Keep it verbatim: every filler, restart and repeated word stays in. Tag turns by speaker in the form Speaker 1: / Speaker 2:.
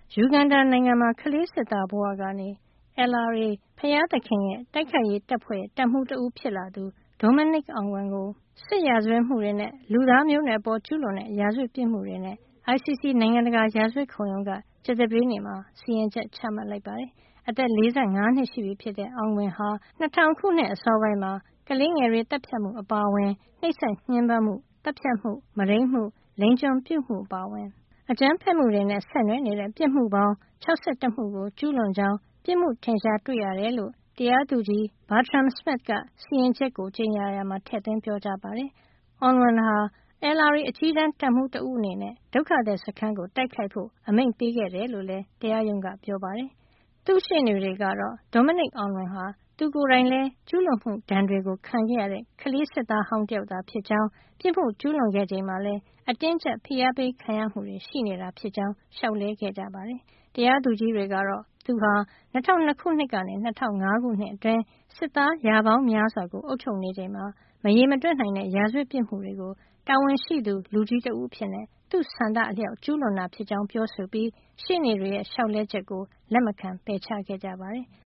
Speaker 1: ယူဂန်ဒါနိုင်ငံမှာကလေးစစ်သားဘဝကနေ အယ်လ်အာርအေ ဘုရားသခင်ရဲ့တိုက်ခိုက်ရေးတပ်ဖွဲ့ရဲ့တပ်မှူးတဦးဖြစ်လာသူ Dominic Ongwen ကို စစ်ရာဇဝတ်မှုတွေနဲ့ လူသားမျိုးနွယ်အပေါ်ကျူးလွန်တဲ့ရာဇဝတ်ပြစ်မှုတွေနဲ့ အိုင်စီစီ နိုင်ငံတကာရာဇဝတ်ခုံရုံးက ကြာသပတေးနေ့မှာ စီရင်ချက် ချမှတ်လိုက်ပါတယ်။ အသက် ၄၅ နှစ်ရှိပြီဖြစ်တဲ့ Ongwen ဟာ ၂၀၀၀ ခုနှစ်အစောပိုင်းမှာ ကလေးငယ်တွေသတ်ဖြတ်မှုအပါအဝင် နှိပ်စက်ညှဉ်းပန်းမှု၊ သတ်ဖြတ်မှု၊ မုဒိမ်းမှု၊ လိင်ကျွန်ပြုမှုအပါအဝင် အကြမ်းဖက်မှုတွေနဲ့ဆက်နွယ်နေတဲ့ ပြစ်မှုပေါင်း ၆၁ မှုကို ကျူးလွန်ကြောင်း ပြစ်မှုထင်ရှားတွေ့ရတယ်လို့ တရားသူကြီး Bertram Smith က စီရင်ချက်ကို ကြေညာရာမှာ ထည့်သွင်းပြောကြားပါတယ်။ Ongwen ဟာ အယ်လ်အာርအေ အကြီးတန်းတပ်မှူးတဦးအနေနဲ့ ဒုက္ခသည်စခန်းကိုတိုက်ခိုက်ဖို့ အမိန့်ပေးခဲ့တယ်လို့လည်း တရားရုံးက ပြောပါတယ်။ သူ့ရှေ့နေတွေကတော့ Dominic Ongwen ဟာ သူကိုယ်တိုင်လည်း ကျူးလွန်မှုဒဏ်တွေကို ခံခဲ့ရတဲ့ ကလေးစစ်သားဟောင်းတယောက်သာဖြစ်ကြောင်း၊ ပြစ်မှုကျူးလွန်ခဲ့ချိန်မှာလည်း အတင်းအကျပ်ဖိအားပေးခံရမှုတွေရှိနေတာဖြစ်ကြောင်း လျှောက်လဲခဲ့ကြပါတယ်။ တရားသူကြီးတွေကတော့ သူဟာ ၂၀၀၂ ခုနှစ်ကနေ ၂၀၀၅ ခုနှစ်အတွင်း စစ်သားရာပေါင်းများစွာကိုအုပ်ချုပ်နေချိန်မှာ မရေမတွက်နိုင်တဲ့ရာဇဝတ်ပြစ်မှုတွေကို တာဝန်ရှိသူလူကြီးတဦးအဖြစ် သူ့ဆန္ဒအလျောက်ကျူးလွန်တာဖြစ်ကြောင်းပြောဆိုပြီး ရှေ့နေတွေရဲ့လျှောက်လဲချက်ကို လက်မခံပယ်ချခဲ့ကြပါတယ်။